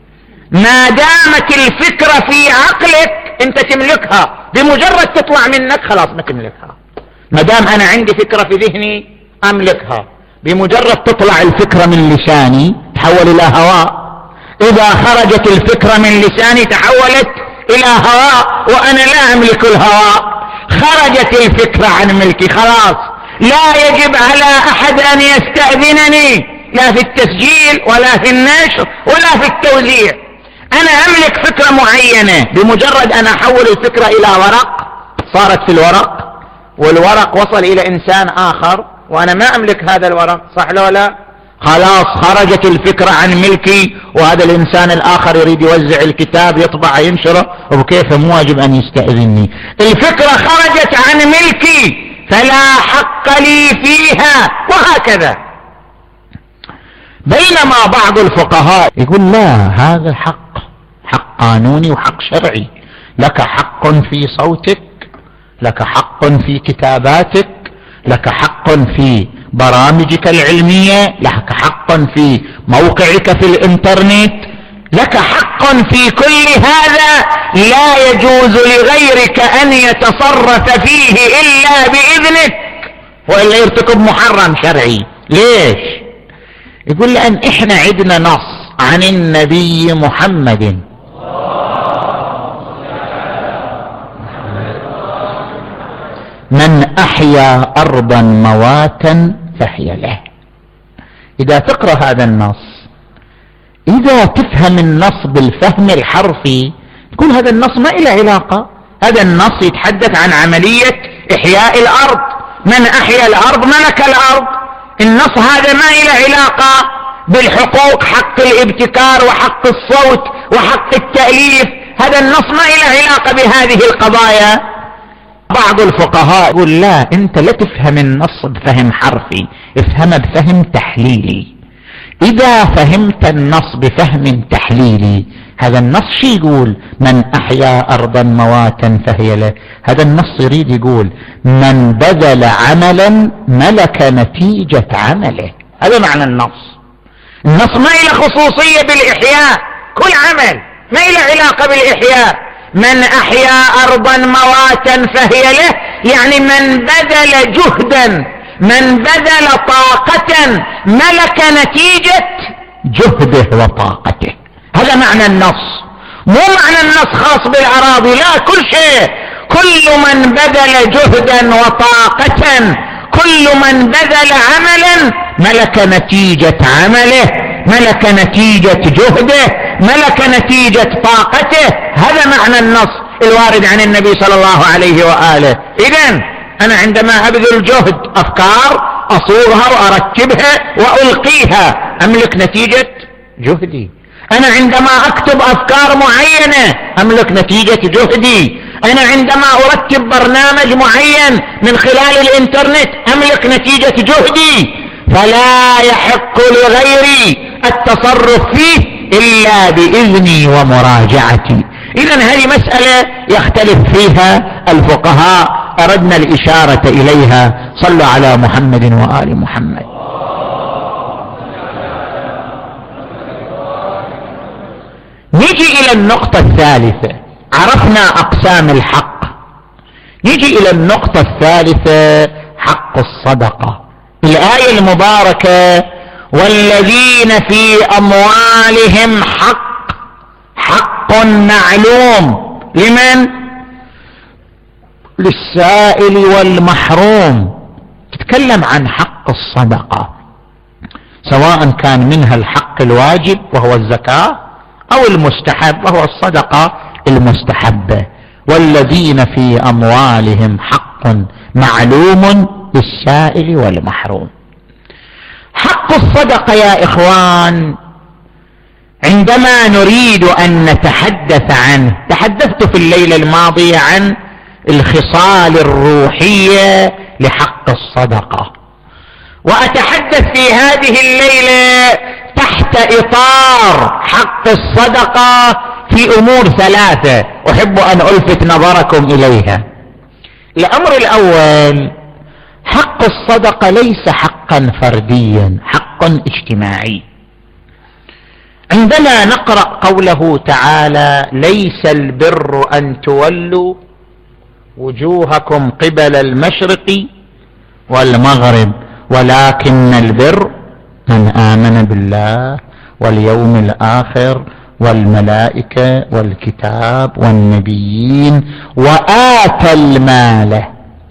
ما دامت الفكرة في عقلك أنت تملكها، بمجرد تطلع منك خلاص ما تملكها. ما دام أنا عندي فكرة في ذهني أملكها، بمجرد تطلع الفكرة من لساني تحول إلى هواء، إذا خرجت الفكرة من لساني تحولت إلى هواء وأنا لا أملك الهواء، خرجت الفكرة عن ملكي خلاص، لا يجب على أحد أن يستأذنني لا في التسجيل ولا في النشر ولا في التوزيع. أنا أملك فكرة معينة، بمجرد أن أحول الفكرة إلى ورق صارت في الورق، والورق وصل إلى إنسان آخر وأنا ما أملك هذا الورق، صح لو لا؟ خلاص خرجت الفكرة عن ملكي، وهذا الإنسان الآخر يريد يوزع الكتاب يطبع ينشره، وكيف مو واجب أن يستأذنني؟ الفكرة خرجت عن ملكي فلا حق لي فيها، وهكذا. بينما بعض الفقهاء يقول لا، هذا حق، حق قانوني وحق شرعي، لك حق في صوتك، لك حق في كتاباتك، لك حق في برامجك العلمية، لك حق في موقعك في الانترنت، لك حق في كل هذا، لا يجوز لغيرك أن يتصرف فيه إلا بإذنك، وإلا يرتكب محرم شرعي. ليش؟ يقول لأن إحنا عندنا نص عن النبي محمد من أحيا أرضا مواتا فهي له. إذا تقرأ هذا النص، إذا تفهم النص بالفهم الحرفي تقول هذا النص ما له علاقة، هذا النص يتحدث عن عملية إحياء الأرض، من أحيا الأرض ملك الأرض. النص هذا ما له علاقة بالحقوق، حق الابتكار وحق الصوت وحق التأليف، هذا النص ما له علاقة بهذه القضايا. بعض الفقهاء يقول لا، انت لا تفهم النص بفهم حرفي، افهمه بفهم تحليلي. إذا فهمت النص بفهم تحليلي، هذا النص شي يقول؟ من أحيا أرضا مواتا فهي له. هذا النص يريد يقول من بذل عملا ملك نتيجة عمله. هذا معنى النص. النص ما له خصوصية بالإحياء، كل عمل ما له علاقة بالإحياء. من أحيا أرضا مواتا فهي له، يعني من بذل جهدا، من بذل طاقة ملك نتيجة جهده وطاقته. هذا معنى النص، مو معنى النص خاص بالأراضي، لا، كل شيء. كل من بذل جهدا وطاقة، كل من بذل عملا ملك نتيجة عمله، ملك نتيجة جهده، ملك نتيجة طاقته. هذا معنى النص الوارد عن النبي صلى الله عليه وآله. إذن أنا عندما أبذل جهد، أفكار أصورها وأرتبها وألقيها، أملك نتيجة جهدي. أنا عندما أكتب أفكار معينة أملك نتيجة جهدي. أنا عندما أرتب برنامج معين من خلال الإنترنت أملك نتيجة جهدي. فلا يحق لغيري التصرف فيه إلا بإذني ومراجعتي. إذن هذه مسألة يختلف فيها الفقهاء، أردنا الإشارة إليها. صلوا على محمد وآل محمد. نيجي إلى النقطة الثالثة. عرفنا أقسام الحق، نيجي إلى النقطة الثالثة، حق الصدقة. الآية المباركة والذين في أموالهم حق، حق معلوم لمن؟ للسائل والمحروم. تتكلم عن حق الصدقة، سواء كان منها الحق الواجب وهو الزكاة أو المستحب وهو الصدقة المستحبة. والذين في أموالهم حق معلوم للسائل والمحروم. حق الصدقة يا إخوان عندما نريد أن نتحدث عنه، تحدثت في الليلة الماضية عن الخصال الروحية لحق الصدقة، وأتحدث في هذه الليلة تحت إطار حق الصدقة في أمور ثلاثة أحب أن ألفت نظركم إليها. الأمر الأول، حق الصدقة ليس حقا فرديا، حق اجتماعي. عندما نقرأ قوله تعالى ليس البر أن تولوا وجوهكم قبل المشرق والمغرب ولكن البر من آمن بالله واليوم الآخر والملائكة والكتاب والنبيين وآتى المال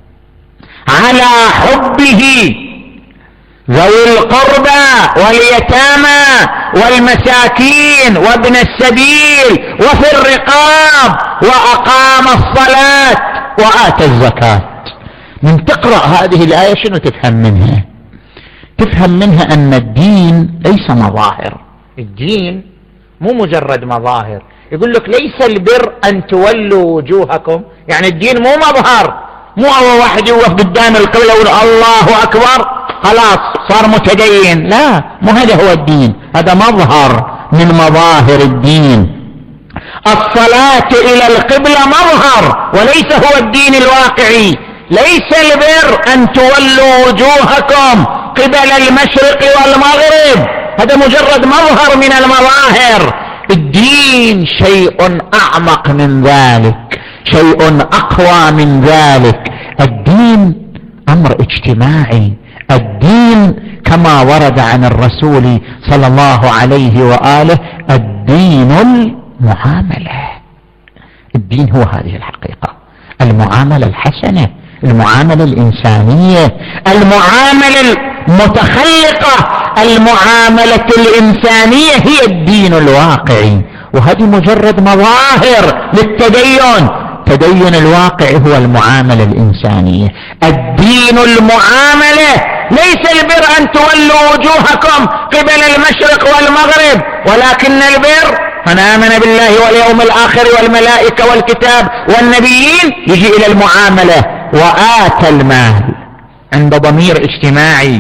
على حبه ذوي القربى واليتامى والمساكين وابن السبيل وفي الرقاب وأقام الصلاة وآتى الزكاة. من تقرأ هذه الآية شنو تفهم منها؟ تفهم منها أن الدين ليس مظاهر، الدين مو مجرد مظاهر. يقول لك ليس البر أن تولوا وجوهكم، يعني الدين مو مظهر، مو أول واحد يوقف قدام القبلة يقول الله أكبر خلاص صار متدين. لا، مو هذا هو الدين، هذا مظهر من مظاهر الدين. الصلاة إلى القبلة مظهر وليس هو الدين الواقعي. ليس البر أن تولوا وجوهكم قبل المشرق والمغرب، هذا مجرد مظهر من المظاهر. الدين شيء أعمق من ذلك، شيء أقوى من ذلك. الدين أمر اجتماعي. الدين كما ورد عن الرسول صلى الله عليه وآله الدين المعاملة. الدين هو هذه الحقيقة، المعاملة الحسنة، المعاملة الإنسانية، المعاملة المتخلقة، المعاملة الإنسانية هي الدين الواقعي. وهذه مجرد مظاهر للتدين. التدين الواقعي هو المعاملة الإنسانية. الدين المعاملة. ليس البر أن تولوا وجوهكم قبل المشرق والمغرب ولكن البر من آمن بالله واليوم الآخر والملائكة والكتاب والنبيين. يجي إلى المعاملة وآتى المال عند ضمير اجتماعي.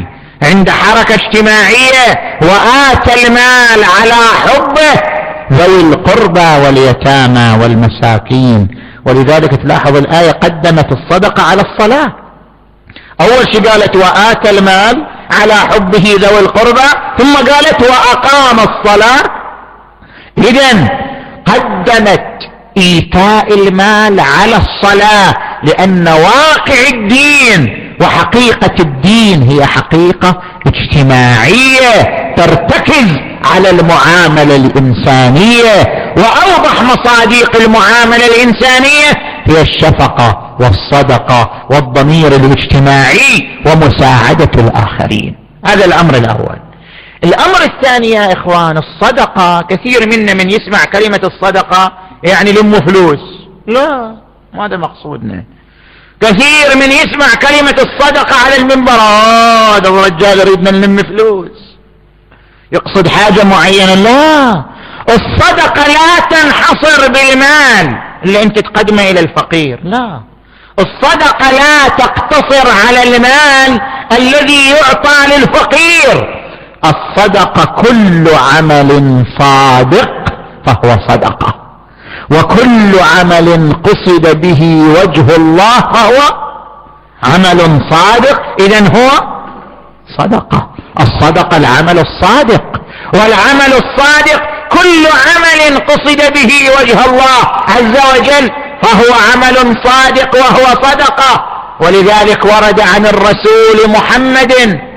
عند حركة اجتماعية وآتى المال على حبه ذوي القربى واليتامى والمساكين. ولذلك تلاحظ الآية قدمت الصدقة على الصلاة. أول شيء قالت وآتى المال على حبه ذوي القربى، ثم قالت وأقام الصلاة. إذن قدمت إيتاء المال على الصلاة، لأن واقع الدين وحقيقة الدين هي حقيقة اجتماعية ترتكز على المعاملة الإنسانية، وأوضح مصادق المعاملة الإنسانية هي الشفقة والصدقة والضمير الاجتماعي ومساعدة الآخرين. هذا الأمر الأول. الأمر الثاني يا إخوان، الصدقة كثير منا من يسمع كلمة الصدقة يعني لم فلوس. لا، ما هذا مقصودنا. كثير من يسمع كلمة الصدقة على المنبر، هذا آه الرجال يريدنا نلم فلوس، يقصد حاجة معينة. لا، الصدقة لا تنحصر بالمال اللي انت تقدمه الى الفقير. لا، الصدقة لا تقتصر على المال الذي يعطى للفقير. الصدقة كل عمل صادق فهو صدقة، وكل عمل قصد به وجه الله فهو عمل صادق. إذن هو صدقة. الصدقة العمل الصادق، والعمل الصادق كل عمل قصد به وجه الله عز وجل فهو عمل صادق وهو صدقة. ولذلك ورد عن الرسول محمد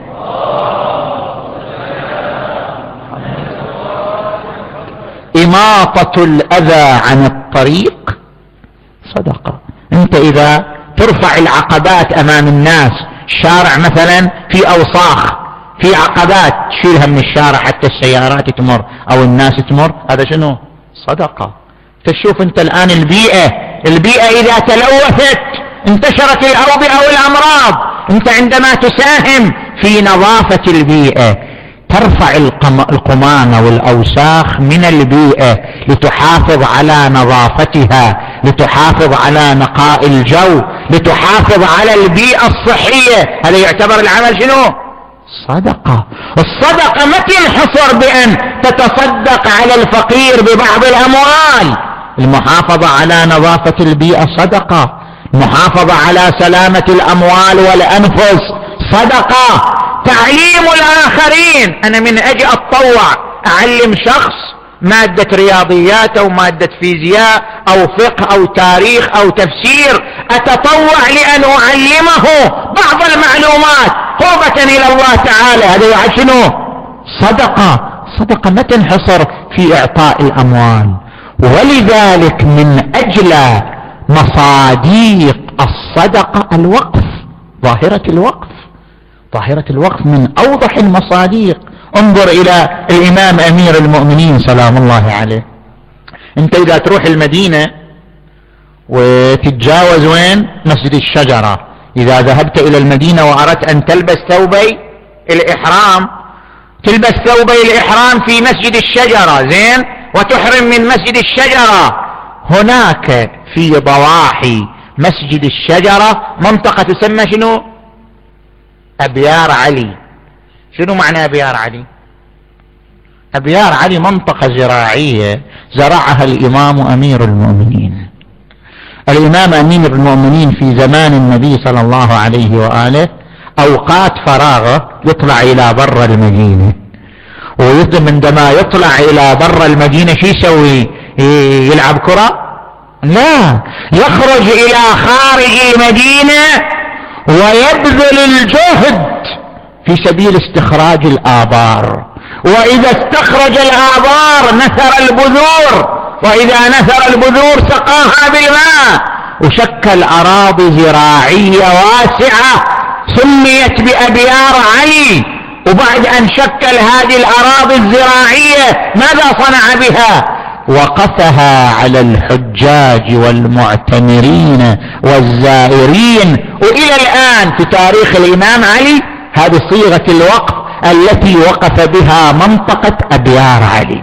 إماطة الأذى عن الطريق صدقة. انت إذا ترفع العقبات أمام الناس، شارع مثلا في أوصاخ، في عقبات، تشيلها من الشارع حتى السيارات تمر أو الناس تمر، هذا شنو؟ صدقة. تشوف انت الآن البيئة البيئة إذا تلوثت انتشرت الأوبئة والأمراض. انت عندما تساهم في نظافة البيئة ترفع القمامة والأوساخ من البيئة لتحافظ على نظافتها، لتحافظ على نقاء الجو، لتحافظ على البيئة الصحية. هذا يعتبر العمل شنو؟ صدقة. الصدقة ما تنحصر بأن تتصدق على الفقير ببعض الأموال. المحافظة على نظافة البيئة صدقة، المحافظة على سلامة الأموال والأنفس صدقة، تعليم الآخرين. أنا من أجي أتطوع أعلم شخص مادة رياضيات أو مادة فيزياء أو فقه أو تاريخ أو تفسير، أتطوع لأن أعلمه بعض المعلومات قربة إلى الله تعالى. هذا يعني شنو؟ صدقة. صدقة ما تنحصر في إعطاء الأموال. ولذلك من أجل مصاديق الصدقة الوقف، ظاهرة الوقف. ظاهرة الوقف من أوضح المصاديق. انظر إلى الإمام أمير المؤمنين سلام الله عليه. انت إذا تروح المدينة وتتجاوز وين؟ مسجد الشجرة. إذا ذهبت إلى المدينة وأردت أن تلبس ثوبي الإحرام، تلبس ثوبي الإحرام في مسجد الشجرة، زين، وتحرم من مسجد الشجرة. هناك في ضواحي مسجد الشجرة منطقة تسمى شنو؟ أبيار علي. شنو معنى أبيار علي؟ أبيار علي منطقة زراعية زرعها الإمام أمير المؤمنين. الإمام أمير المؤمنين في زمان النبي صلى الله عليه وآله أوقات فراغه يطلع إلى بر المدينة، وعندما يطلع إلى بر المدينة شو يسوي؟ يلعب كرة؟ لا، يخرج إلى خارج المدينة ويبذل الجهد في سبيل استخراج الآبار. وإذا استخرج الآبار نثر البذور، وإذا نثر البذور سقاها بالماء، وشكل أراضي زراعية واسعة سميت بأبيار علي. وبعد أن شكل هذه الأراضي الزراعية ماذا صنع بها؟ وقفها على الحجاج والمعتمرين والزائرين. وإلى الآن في تاريخ الإمام علي هذه صيغة الوقف التي وقف بها منطقة أبيار علي.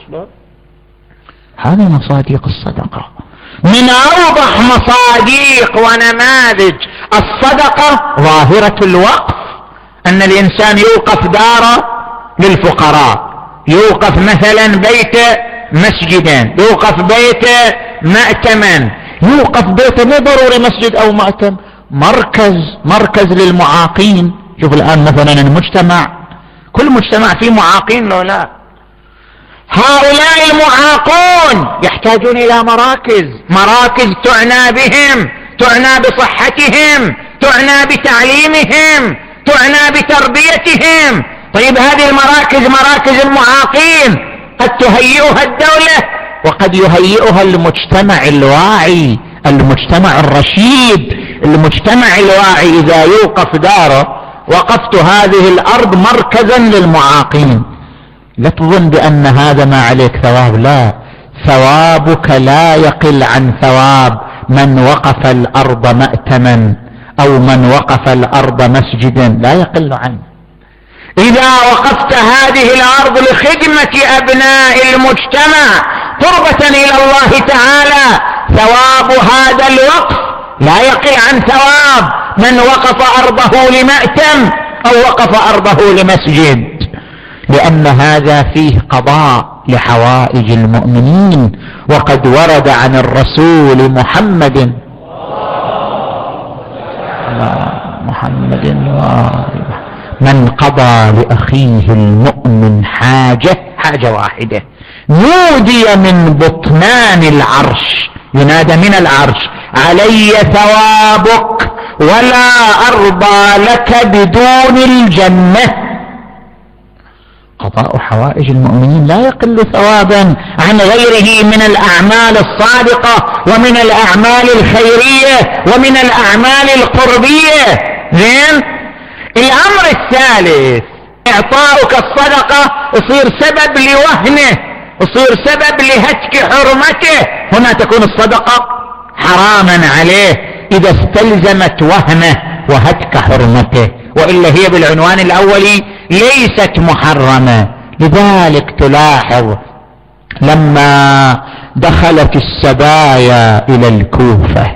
هذا مصادق الصدقة. من أوضح مصادق ونماذج الصدقة ظاهرة الوقف أن الإنسان يوقف داره للفقراء، يوقف مثلا بيته مسجدا، يوقف بيته مأتما، يوقف بيته مو ضروري مسجد أو مأتم، مركز مركز للمعاقين. شوف الآن مثلا المجتمع، كل مجتمع فيه معاقين لو لا، هؤلاء المعاقون يحتاجون إلى مراكز، مراكز تعنى بهم، تعنى بصحتهم، تعنى بتعليمهم، تعنى بتربيتهم. طيب هذه المراكز مراكز المعاقين قد تهيئها الدولة وقد يهيئها المجتمع الواعي، المجتمع الرشيد، المجتمع الواعي. إذا يوقف داره وقفت هذه الأرض مركزا للمعاقين. لا تظن بأن هذا ما عليك ثواب، لا، ثوابك لا يقل عن ثواب من وقف الأرض مأتما أو من وقف الأرض مسجدا، لا يقل عنه. إذا وقفت هذه الأرض لخدمة أبناء المجتمع قربة إلى الله تعالى، ثواب هذا الوقف لا يقل عن ثواب من وقف أرضه لمأتم أو وقف أرضه لمسجد، لأن هذا فيه قضاء لحوائج المؤمنين. وقد ورد عن الرسول محمد محمد من قضى لأخيه المؤمن حاجة حاجة واحدة نودي من بطنان العرش، ينادى من العرش: علي ثوابك ولا أرضى لك بدون الجنة. قضاء حوائج المؤمنين لا يقل ثوابا عن غيره من الأعمال الصادقة ومن الأعمال الخيرية ومن الأعمال القربية. زين، الأمر الثالث: إعطاؤك الصدقة يصير سبب لوهنه، يصير سبب لهتك حرمته. هنا تكون الصدقة حراما عليه إذا استلزمت وهنه وهتك حرمته، وإلا هي بالعنوان الأولي ليست محرمة. لذلك تلاحظ لما دخلت السبايا إلى الكوفة،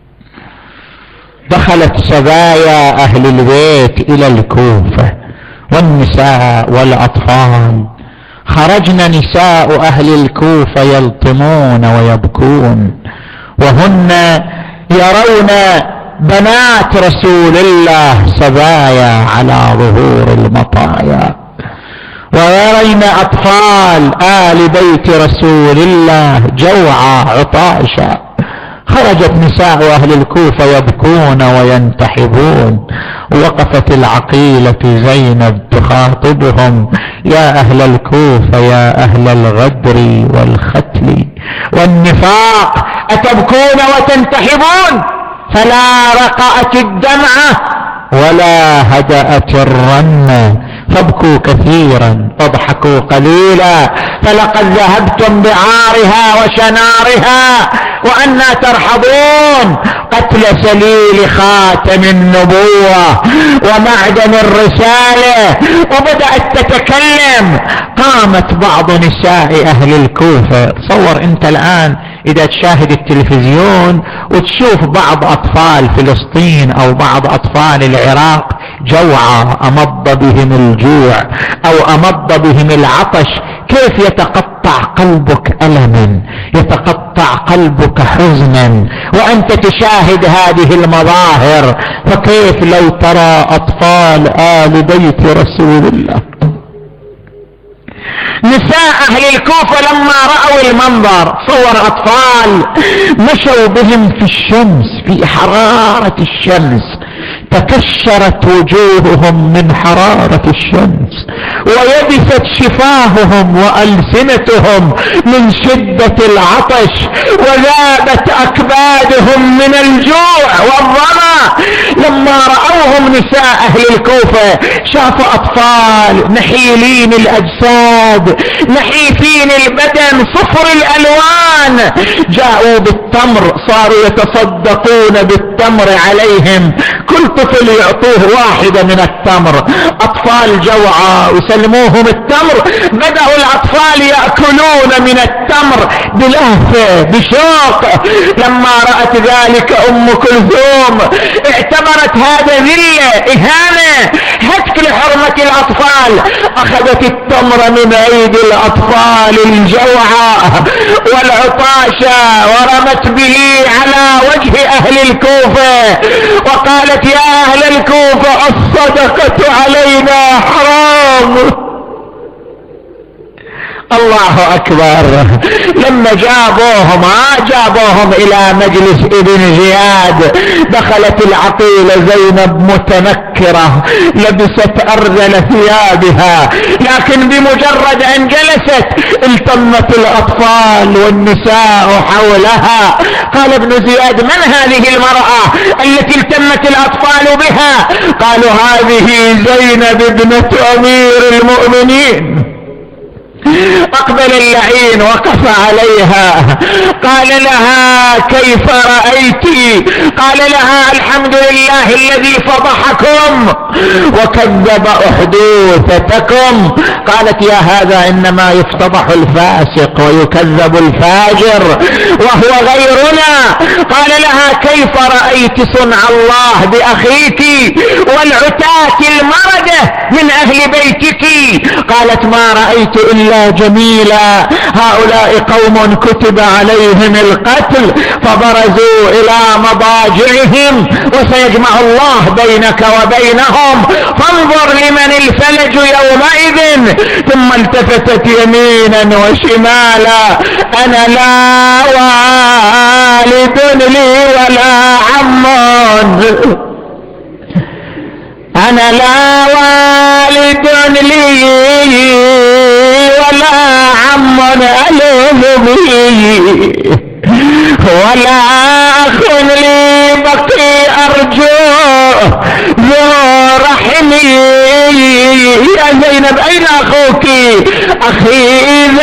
دخلت سبايا أهل البيت إلى الكوفة والنساء والأطفال، خرجن نساء أهل الكوفة يلطمون ويبكون، وهن يرون بنات رسول الله سبايا على ظهور المطايا، ويرين أطفال آل بيت رسول الله جوعى عطاشا. خرجت نساء أهل الكوفة يبكون وينتحبون، وقفت العقيلة زينب تخاطبهم: يا أهل الكوفة، يا أهل الغدر والختل والنفاق، أتبكون وتنتحبون؟ فلا رقأت الدمعة ولا هدأت الرنة، فابكوا كثيرا واضحكوا قليلا، فلقد ذهبتم بعارها وشنارها وأنا ترحضون. قتل سليل خاتم النبوة ومعدن الرسالة، وبدأت تتكلم. قامت بعض نساء أهل الكوفة. تصور أنت الآن إذا تشاهد التلفزيون وتشوف بعض أطفال فلسطين أو بعض أطفال العراق جوعى، أمض بهم الجوع أو أمض بهم العطش، كيف يتقطع قلبك ألما، يتقطع قلبك حزنا وأنت تشاهد هذه المظاهر. فكيف لو ترى أطفال آل بيت رسول الله؟ نساء أهل الكوفة لما رأوا المنظر، صور أطفال مشوا بهم في الشمس، في حرارة الشمس، تكشرت وجوههم من حرارة الشمس، ويبست شفاههم وألسنتهم من شدة العطش، وذابت أكبادهم من الجوع والظمأ. لما رأوهم نساء أهل الكوفة شافوا أطفال نحيلين الأجساد، نحيفين البدن، صفر الألوان، جاءوا بالتمر، صاروا يتصدقون بالتمر عليهم، كل طفل يعطوه واحدة من التمر. أطفال جوعى سلموهم التمر، بدأوا الأطفال يأكلون من التمر بلهفة بشوق. لما رأت ذلك أم كلثوم اعتبرت هذا ذلة إهانة هتك لحرمة الأطفال، أخذت التمر من أيدي الأطفال الجوعى والعطاشة ورمت به على وجه أهل الكوفة وقالت يا أهل الكوفة الصدقة علينا حرام. الله أكبر. لما جابوهم جابوهم إلى مجلس ابن زياد، دخلت العقيلة زينب متنكرة لبست أرذل ثيابها، لكن بمجرد أن جلست التمت الأطفال والنساء حولها. قال ابن زياد من هذه المرأة التي التمت الأطفال بها؟ قالوا هذه زينب ابنة أمير المؤمنين. أقبل اللعين وقف عليها قال لها كيف رأيت؟ قال لها الحمد لله الذي فضحكم وكذب أحدوثتكم. قالت يا هذا إنما يفتضح الفاسق ويكذب الفاجر وهو غيرنا. قال لها كيف رأيت صنع الله بأخيك والعتاة المردة من أهل بيتك؟ قالت ما رأيت إلا جميلا، هؤلاء قوم كتب عليهم القتل فبرزوا إلى مضاجعهم وسيجمع الله بينك وبينهم فانظر لمن الفلج يومئذ. ثم التفتت يمينا وشمالا أنا لا والد لي ولا عم، أنا لا والد لي ولا عم ألوم به ولا أخ لي بقي أرجوه ذو رحمي. يا زينب أين أخوك؟ أخي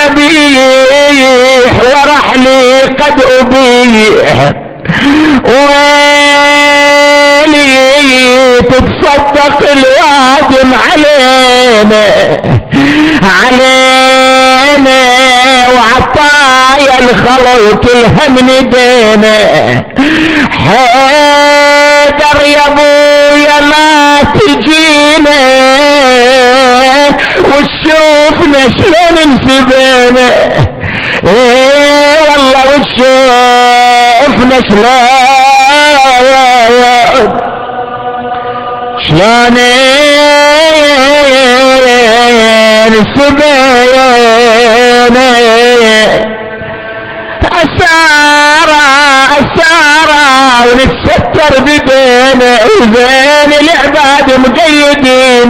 ذبيح ورحلي قد أبيح ويلي تتصدق الوادم علينا علينا وعطايا الخلق الهم دينا. حيدر يا ابويا ما تجينا وتشوفنا شلون انسبينا. ايه والله وتشوفنا شلون شلون انسبينا. أسارة أسارة ونتستر بدينا وبين العباد مقيدين.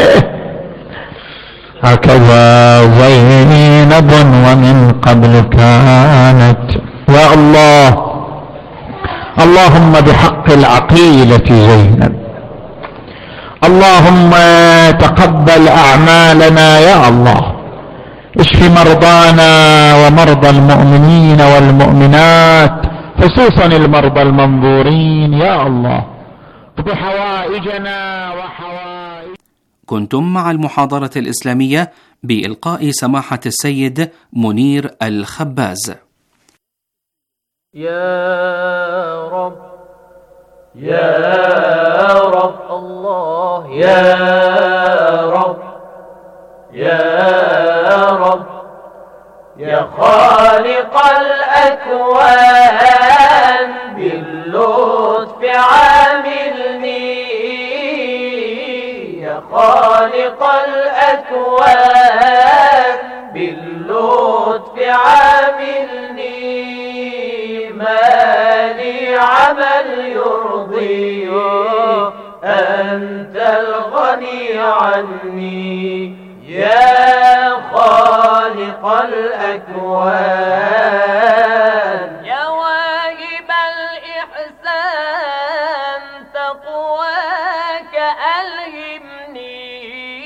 هكذا زينب ومن قبل كانت. يا الله اللهم بحق العقيلة زينب اللهم تقبل أعمالنا يا الله. اشف مرضانا ومرضى المؤمنين والمؤمنات خصوصا المرضى المنظورين يا الله. بحوائجنا وحوائج.
كنتم مع المحاضرة الإسلامية بإلقاء سماحة السيد منير الخباز.
يا رب يا رب الله يا رب يا رب يا خالق الأكوان باللطف عاملني. يا خالق الأكوان باللطف عاملني. ما لي عمل يرضي أنت الغني عني. يا خالق الأكوان يا واجب الإحسان تقواك ألهمني.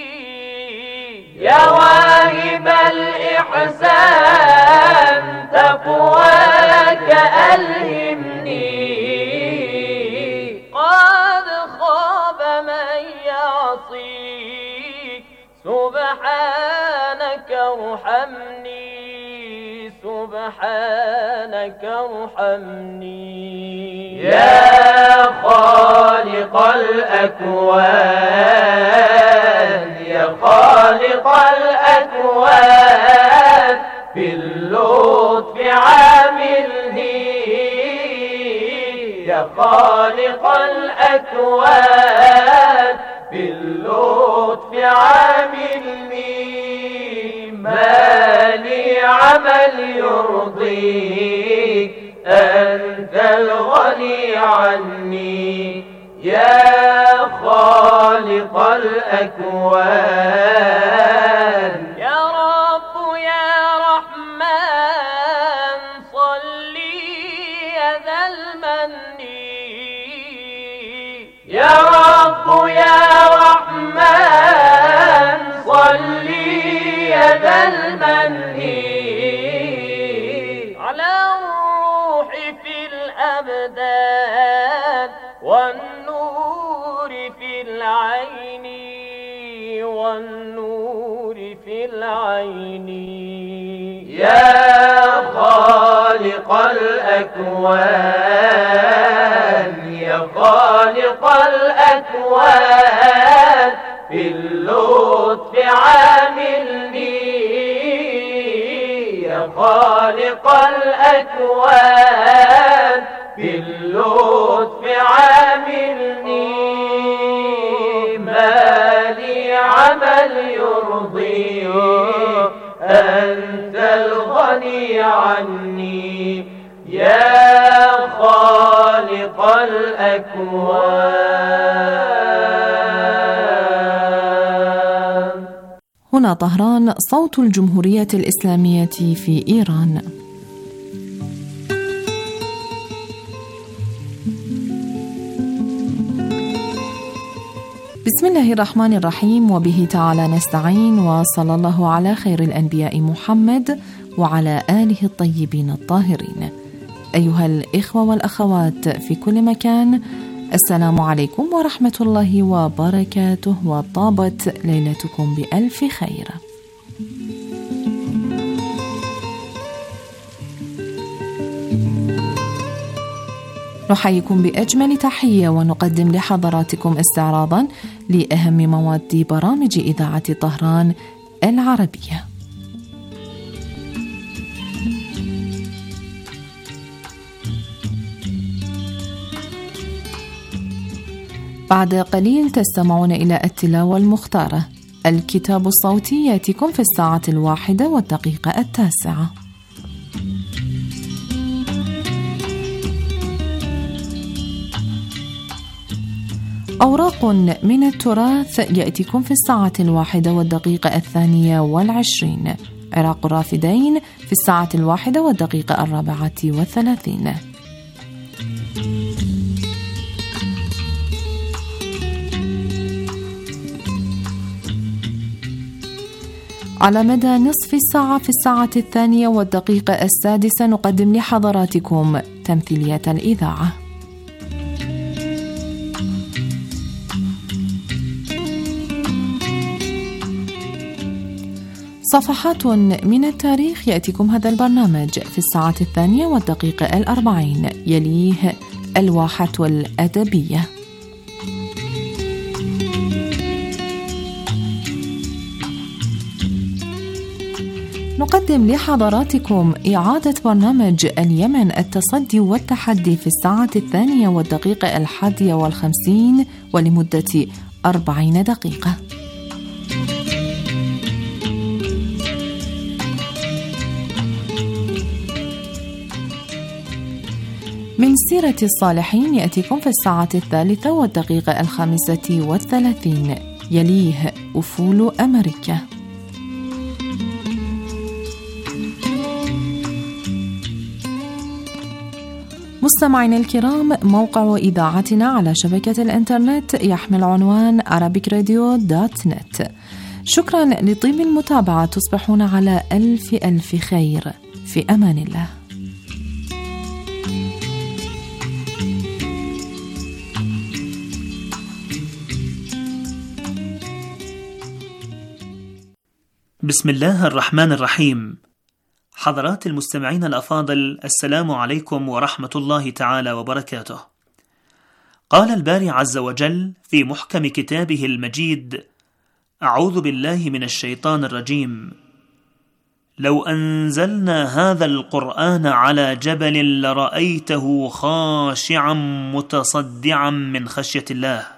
يا واجب الإحسان تقواك ألهمني. قد خاب من يعصيك سبحانك ارحمني سبحانك ارحمني
يا خالق الأكوان يا خالق الأكوان باللطف عاملني يا خالق الأكوان باللطف عاملني ما لي عمل يرضيك أنت الغني عني يا خالق الأكوان
يا رب يا رحمن صلي يا ذا المن
يا رب يا رحمن صلي يا ذا المن
على الروح في الأبدان والنور في العين والنور في العين
يا خالق الأكوان يا خالق الأكوان باللطف عاملني يا خالق الأكوان باللطف عاملني ما لي عمل يرضيك أنت الغني عني يا خالق الأكوان.
هنا طهران، صوت الجمهورية الإسلامية في إيران. بسم الله الرحمن الرحيم، وبه تعالى نستعين، وصلى الله على خير الأنبياء محمد وعلى آله الطيبين الطاهرين. أيها الإخوة والأخوات في كل مكان، السلام عليكم ورحمة الله وبركاته، وطابت ليلتكم بألف خير. نحييكم بأجمل تحية، ونقدم لحضراتكم استعراضا لأهم مواد برامج إذاعة طهران العربية. بعد قليل تستمعون إلى التلاوة المختارة، الكتاب الصوتي يأتيكم في الساعة الواحدة والدقيقة التاسعة. أوراق من التراث يأتيكم في الساعة الواحدة والدقيقة الثانية والعشرين. عراق الرافدين في الساعة الواحدة والدقيقة الرابعة والثلاثين. على مدى نصف الساعة في الساعة الثانية والدقيقة السادسة نقدم لحضراتكم تمثيلية الإذاعة. صفحات من التاريخ يأتيكم هذا البرنامج في الساعة الثانية والدقيقة الأربعين. يليه الواحة الأدبية. نقدم لحضراتكم إعادة برنامج اليمن التصدي والتحدي في الساعة الثانية والدقيقة الحادية والخمسين ولمدة أربعين دقيقة. من سيرة الصالحين يأتيكم في الساعة الثالثة والدقيقة الخامسة والثلاثين. يليه أفول أمريكا. مستمعينا الكرام، موقع إذاعتنا على شبكة الإنترنت يحمل عنوان arabic radio دوت نت. شكرا لطيب المتابعة، تصبحون على ألف ألف خير، في أمان الله.
بسم الله الرحمن الرحيم. حضرات المستمعين الأفاضل، السلام عليكم ورحمة الله تعالى وبركاته. قال الباري عز وجل في محكم كتابه المجيد: أعوذ بالله من الشيطان الرجيم: لو أنزلنا هذا القرآن على جبل لرأيته خاشعا متصدعا من خشية الله.